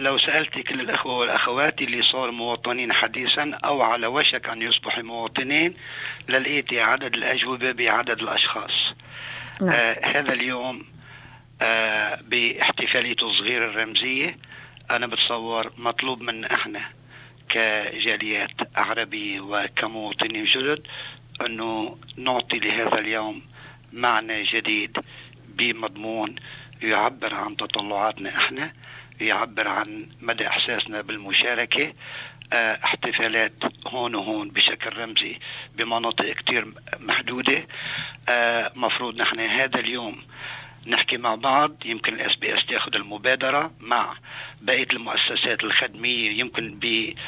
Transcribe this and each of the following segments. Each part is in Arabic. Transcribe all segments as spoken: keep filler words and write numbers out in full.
لو سألت كل الأخوة والأخوات اللي صار مواطنين حديثا أو على وشك أن يصبحوا مواطنين، للقيتي عدد الأجوبة بعدد الأشخاص. نعم. آه هذا اليوم آه باحتفالية الصغير الرمزية، أنا بتصور مطلوب من إحنا كجاليات عربية وكمواطنين جدد أنه نعطي لهذا اليوم معنى جديد بمضمون يعبر عن تطلعاتنا إحنا، يعبر عن مدى إحساسنا بالمشاركة. اه احتفالات هون وهون بشكل رمزي بمناطق كتير محدودة. اه مفروض نحن هذا اليوم نحكي مع بعض، يمكن الاس بي اس تاخذ المبادرة مع بقية المؤسسات الخدمية، يمكن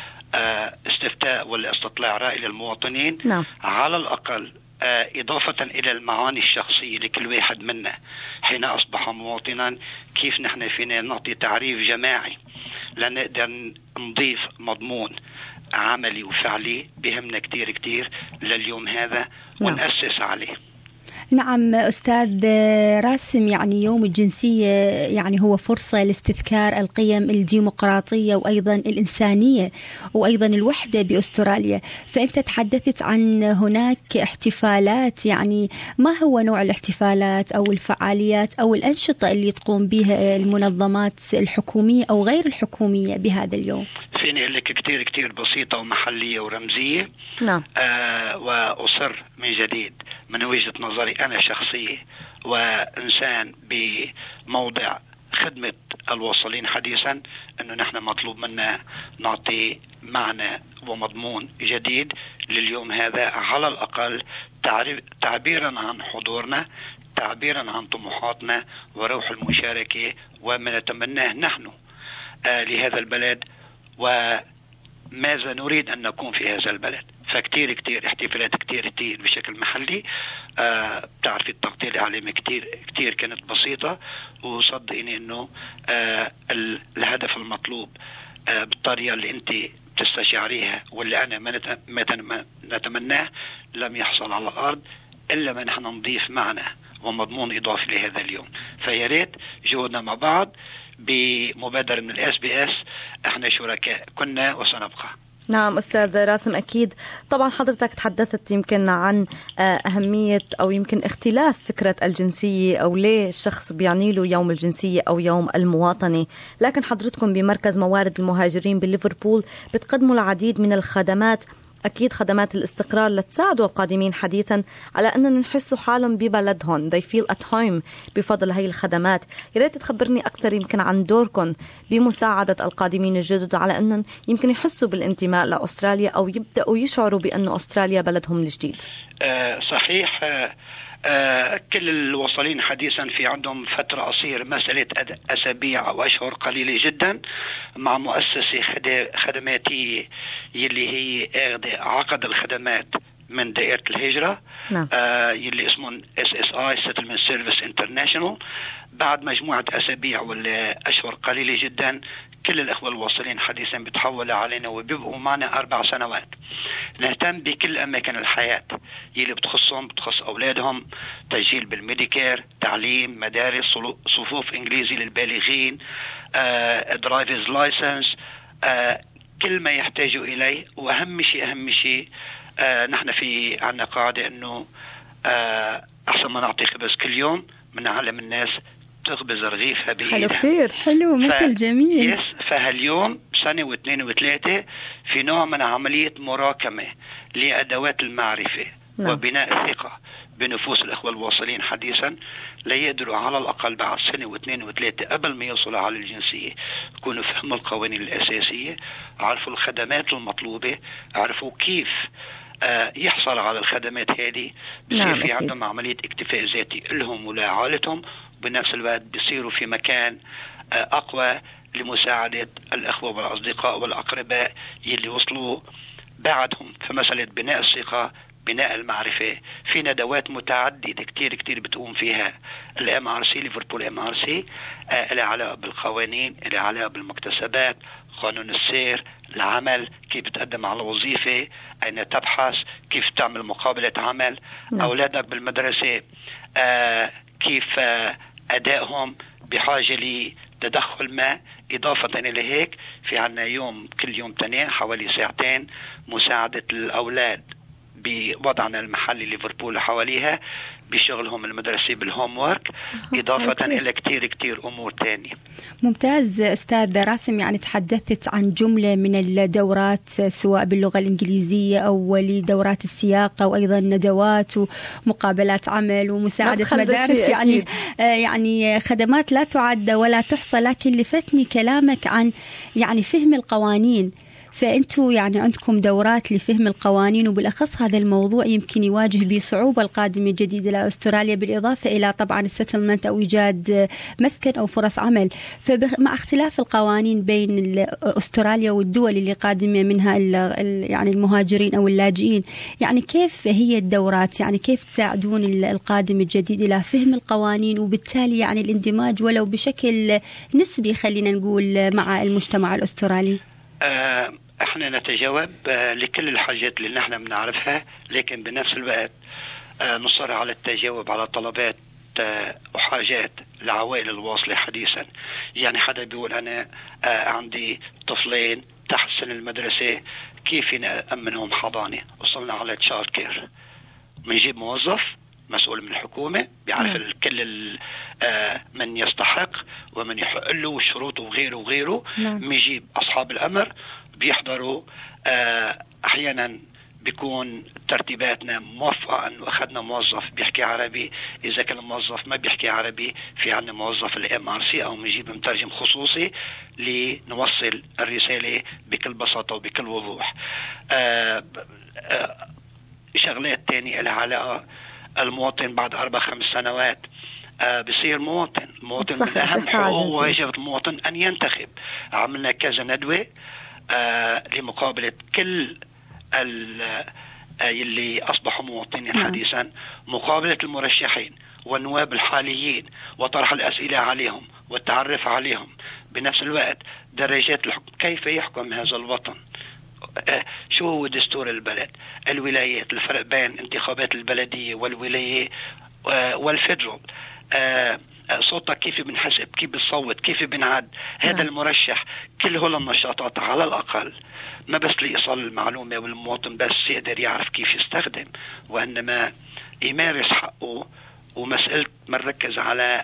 باستفتاء ولا استطلاع رأي للمواطنين. نعم. على الأقل آه إضافة إلى المعاني الشخصية لكل واحد منا حين أصبح مواطنا، كيف نحن فينا نعطي تعريف جماعي لنقدر نضيف مضمون عملي وفعلي بهمنا كتير كتير لليوم هذا ونأسس عليه. نعم أستاذ راسم، يعني يوم الجنسية يعني هو فرصة لاستذكار القيم الديمقراطية وأيضا الإنسانية وأيضا الوحدة بأستراليا. فأنت تحدثت عن هناك احتفالات، يعني ما هو نوع الاحتفالات أو الفعاليات أو الأنشطة اللي تقوم بها المنظمات الحكومية أو غير الحكومية بهذا اليوم؟ فيني أقول لك كتير كتير بسيطة ومحلية ورمزية. نعم. آه وأصر من جديد من وجهة نظري أنا شخصية وإنسان بموضع خدمة الواصلين حديثا، أنه نحن مطلوب منا نعطي معنى ومضمون جديد لليوم هذا، على الأقل تعبيرا عن حضورنا، تعبيرا عن طموحاتنا وروح المشاركة وما نتمناه نحن آه لهذا البلد وماذا نريد أن نكون في هذا البلد. فكتير كتير احتفالات كتير كتير بشكل محلي. آه بتعرفي التغطية الإعلامية كتير كتير كانت بسيطة، وصدقيني انه آه الهدف المطلوب آه بالطريقة اللي انت تستشعريها واللي انا ما نتمناه لم يحصل على الارض الا ما نحن نضيف معنى ومضمون اضافي لهذا اليوم. فياريت جهودنا مع بعض بمبادرة من الاس بي اس، احنا شركاء كنا وسنبقى. نعم أستاذ راسم، أكيد طبعا حضرتك تحدثت يمكن عن أهمية أو يمكن اختلاف فكرة الجنسية أو ليه الشخص بيعني له يوم الجنسية أو يوم المواطنة، لكن حضرتكم بمركز موارد المهاجرين بليفربول بتقدموا العديد من الخدمات، أكيد خدمات الاستقرار لتساعدوا القادمين حديثا على أننا نحسوا حالهم ببلدهم they feel at home بفضل هاي الخدمات. يا ريت تخبرني أكثر يمكن عن دوركم بمساعدة القادمين الجدد على أنهم يمكن يحسوا بالانتماء لأستراليا أو يبدأوا يشعروا بأن أستراليا بلدهم الجديد. آه صحيح. آه آه كل الوصلين حديثا في عندهم فترة قصيرة، مسألة أسابيع أو أشهر قليلة جدا، مع مؤسسة خدماتية يلي هي عقد الخدمات من دائرة الهجرة. نعم. آه يلي اسمه إس إس آي Settlement Service International. بعد مجموعة أسابيع ولا أشهر قليلة جدا كل الأخوة الواصلين حديثا بتحولوا علينا وبيبقوا معنا أربع سنوات. نهتم بكل أماكن الحياة يلي بتخصهم، بتخص أولادهم، تسجيل بالميديكير، تعليم، مدارس، صفوف إنجليزي للبالغين، درايفرز لايسنس، كل ما يحتاجوا إليه. وأهم شيء أهم شيء آه نحن في عنا قاعدة أنه آه أحسن ما نعطي خبز كل يوم من علم الناس تخبز رغيفها بإيدها. حلو كتير، حلو مثل جميل. يس. فهاليوم سنة واثنين وثلاثة في نوع من عملية مراكمة لأدوات المعرفة. نعم. وبناء الثقة بنفوس الأخوة الواصلين حديثا ليقدروا على الأقل بعد سنة واثنين وثلاثة قبل ما يوصلوا على الجنسية يكونوا فهموا القوانين الأساسية، عرفوا الخدمات المطلوبة، عرفوا كيف آه يحصل على الخدمات هذه. بصير نعم في عندهم عملية اكتفاء ذاتي لهم ولعائلتهم، وبنفس الوقت بيصيروا في مكان آه أقوى لمساعدة الأخوة والأصدقاء والأقرباء يلي وصلوا بعدهم في مسألة بناء الثقة، بناء المعرفة. في ندوات متعددة كتير كتير بتقوم فيها الام ار سي ليفربول ام ار سي، اللي علاقة بالقوانين، اللي علاقة بالمكتسبات، قانون السير، العمل، كيف تقدم على وظيفة، أين تبحث، كيف تعمل مقابلة عمل. نعم. أولادك بالمدرسة آه كيف آه أدائهم بحاجة تدخل ما. إضافة إلى هيك في عنا يوم كل يوم تنين حوالي ساعتين مساعدة الأولاد بوضعنا المحلي ليفربول حواليها بشغلهم المدرسي بالهوم ورك، إضافة إلى كتير كتير أمور تانية. ممتاز أستاذ راسم، يعني تحدثت عن جملة من الدورات سواء باللغة الإنجليزية أو لدورات السياقة، وأيضا ندوات ومقابلات عمل ومساعدة مدارس، يعني آه يعني خدمات لا تعد ولا تحصى. لكن لفتني كلامك عن يعني فهم القوانين، فأنتوا يعني عندكم دورات لفهم القوانين، وبالأخص هذا الموضوع يمكن يواجه بصعوبة القادم الجديد إلى أستراليا، بالإضافة إلى طبعا السيتلمنت أو إيجاد مسكن أو فرص عمل. فمع اختلاف القوانين بين أستراليا والدول اللي قادمة منها يعني المهاجرين أو اللاجئين، يعني كيف هي الدورات، يعني كيف تساعدون القادم الجديد إلى فهم القوانين وبالتالي يعني الاندماج ولو بشكل نسبي خلينا نقول مع المجتمع الأسترالي؟ آه احنا نتجاوب آه لكل الحاجات اللي نحن بنعرفها، لكن بنفس الوقت آه نصر على التجاوب على طلبات آه وحاجات العوائل الواصلة حديثا. يعني حدا بيقول انا آه عندي طفلين تحت سن المدرسة، كيف نأمنهم حضانة؟ وصلنا على تشايلد كير، بنجيب موظف مسؤول من الحكومة بيعرف نعم. كل من يستحق ومن يحق له والشروط وغيره وغيره نعم. بيجيب أصحاب الأمر بيحضروا. أحيانا بيكون ترتيباتنا موفقة أنه أخذنا موظف بيحكي عربي، إذا كان الموظف ما بيحكي عربي في عنا موظف الام ار سي أو بنجيب مترجم خصوصي لنوصل الرسالة بكل بساطة وبكل وضوح. آآ آآ شغلات تانية لها علاقة المواطن بعد أربع خمس سنوات آه بصير مواطن. المواطن من أهم حقوق وواجب المواطن أن ينتخب. عملنا كذا ندوة آه لمقابلة كل اللي أصبحوا مواطنين حديثا، مقابلة المرشحين والنواب الحاليين وطرح الأسئلة عليهم والتعرف عليهم. بنفس الوقت درجات الحكم، كيف يحكم هذا الوطن، شو هو دستور البلد، الولايات، الفرق بين انتخابات البلدية والولاية والفيدرال، صوتك كيف بنحسب، كيف بنصوت، كيف بنعد. هذا المرشح كل هول النشاطات على الأقل ما بس لإيصال المعلومة والمواطن بس يقدر يعرف كيف يستخدم، وإنما يمارس حقه. ومسألة مركز على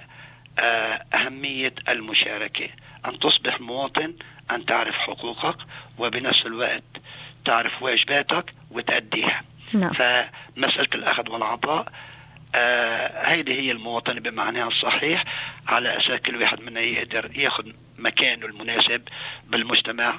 أهمية المشاركة، أن تصبح مواطن، أن تعرف حقوقك وبنفس الوقت تعرف واجباتك وتأديها. نعم. فمسألة الأخذ والعطاء آه هيدي هي المواطنة بمعناها الصحيح، على أساس كل واحد منا يقدر ياخذ مكانه المناسب بالمجتمع،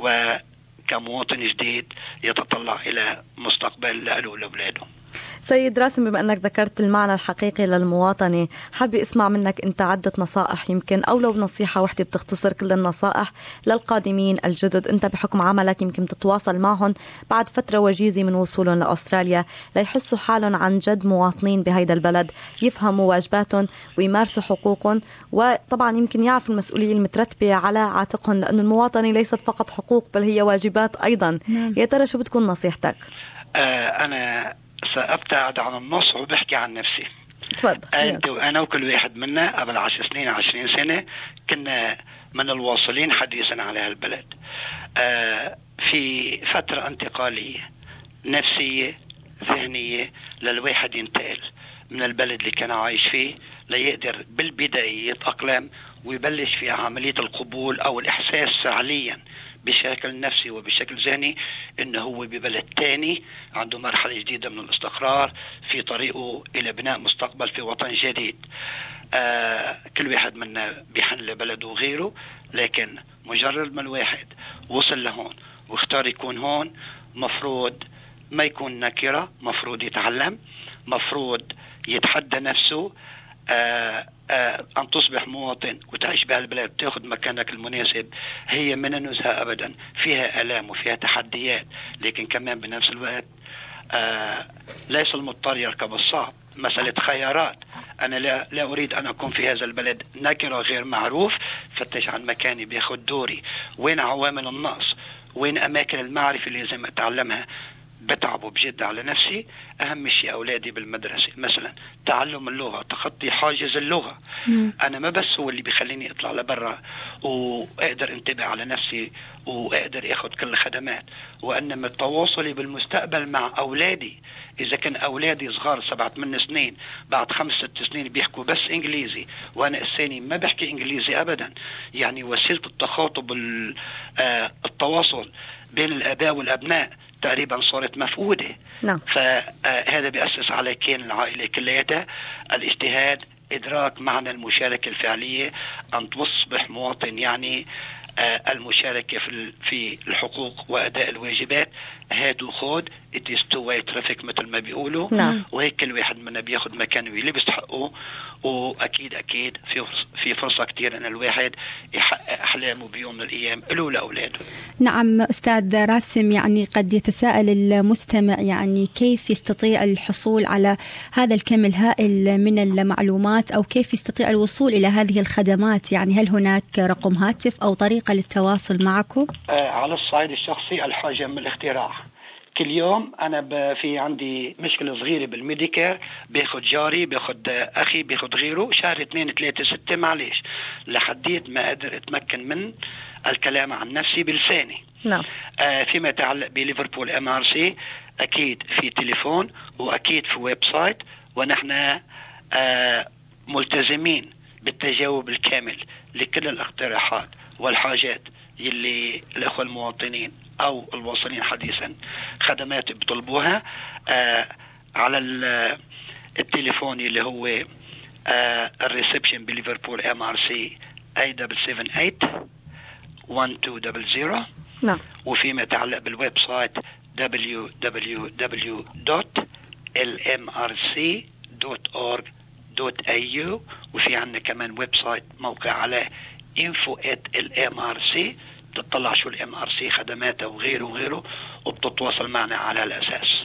وكمواطن جديد يتطلع إلى مستقبل له ولأولاده. سيد راسم، بما أنك ذكرت المعنى الحقيقي للمواطنة، حابة اسمع منك أنت عدة نصائح يمكن، أو لو نصيحة واحدة بتختصر كل النصائح للقادمين الجدد. أنت بحكم عملك يمكن تتواصل معهم بعد فترة وجيزة من وصولهم لأستراليا ليحسوا حالهم عن جد مواطنين بهيدا البلد، يفهموا واجباتهم ويمارسوا حقوقهم، وطبعا يمكن يعرفوا المسؤولية المترتبة على عاتقهم، لأن المواطنة ليست فقط حقوق بل هي واجبات أيضا. نعم. يا ترى شو بتكون نصيحتك؟ آه أنا سأبتعد عن النص وبحكي عن نفسي. تفضل. أنت وأنا وكل واحد منا قبل عشر سنين عشرين سنة كنا من الواصلين حديثا على هالبلد آه في فترة انتقالية نفسية ذهنية للواحد ينتقل من البلد اللي كان عايش فيه ليقدر بالبداية يتأقلم ويبلش في عملية القبول أو الإحساس فعليا بشكل نفسي وبشكل ذهني إنه هو ببلد تاني عنده مرحلة جديدة من الاستقرار في طريقه إلى بناء مستقبل في وطن جديد. آه كل واحد منا بيحن لبلده وغيره، لكن مجرد ما الواحد وصل لهون واختار يكون هون، مفروض ما يكون نكرة، مفروض يتعلم، مفروض يتحدى نفسه. آه آه أن تصبح مواطن وتعيش بهالبلد تأخذ مكانك المناسب هي من النزهة أبدا، فيها آلام وفيها تحديات، لكن كمان بنفس الوقت آه ليس المضطر يركب الصعب. مسألة خيارات، أنا لا, لا أريد أن أكون في هذا البلد نكرة غير معروف، فتش عن مكاني بياخد دوري، وين عوامل النقص، وين أماكن المعرفة اللي لازم أتعلمها بتعب بجد على نفسي، أهم شيء أولادي بالمدرسة مثلا تعلم اللغة، تخطي حاجز اللغة. مم. أنا ما بس هو اللي بيخليني أطلع لبرا وأقدر انتبه على نفسي وأقدر أخذ كل الخدمات، وإنما تواصلي بالمستقبل مع أولادي. إذا كان أولادي صغار سبعة من سنين بعد خمس ست سنين بيحكوا بس إنجليزي وأنا الثاني ما بحكي إنجليزي أبدا، يعني وسيلة التخاطب التواصل بين الآباء والأبناء تقريبا صارت مفقودة. نعم. فهذا بيأسس على كين العائلة كلياتها الاجتهاد، إدراك معنى المشاركة الفعلية، أن تصبح مواطن يعني المشاركة في في الحقوق وأداء الواجبات. هاد وخود it is two way traffic مثل ما بيقولوا. نعم. وهيك كل واحد منا بياخد مكانه اللي بيستحقه، وأكيد أكيد في في فرصة كتير أن الواحد يحقق أحلامه بيوم من الأيام له لأولاده. نعم أستاذ راسم، يعني قد يتساءل المستمع يعني كيف يستطيع الحصول على هذا الكم الهائل من المعلومات، أو كيف يستطيع الوصول إلى هذه الخدمات؟ يعني هل هناك رقم هاتف أو طريقة للتواصل معكم؟ آه على الصعيد الشخصي الحاجة من الاختراع. كل يوم أنا في عندي مشكلة صغيرة بالميديكير، باخد جاري، باخد أخي، باخد غيره، شهر اثنين ثلاثة ستة معليش لحديت ما قدر أتمكن من الكلام عن نفسي بلساني. نعم. آه فيما يتعلق بليفربول ام ار سي أكيد في تليفون وأكيد في ويب سايت، ونحن آه ملتزمين بالتجاوب الكامل لكل الاقتراحات والحاجات يلي الأخوة المواطنين أو الواصلين حديثا خدمات بيطلبوها آه على التليفون اللي هو آه الريسبشن بليفربول ام ار سي ثمانية سبعة سبعة ثمانية واحد اثنين صفر صفر. نعم. وفيما يتعلق بالويب سايت دبليو دبليو دبليو دوت ال ام ار سي دوت اورج دوت اي يو، وفي عندنا كمان ويب سايت موقع على info at ال ام ار سي، تطلع شو الام ار سي خدماته وغيره وغيره وبتتواصل معنا على الاساس.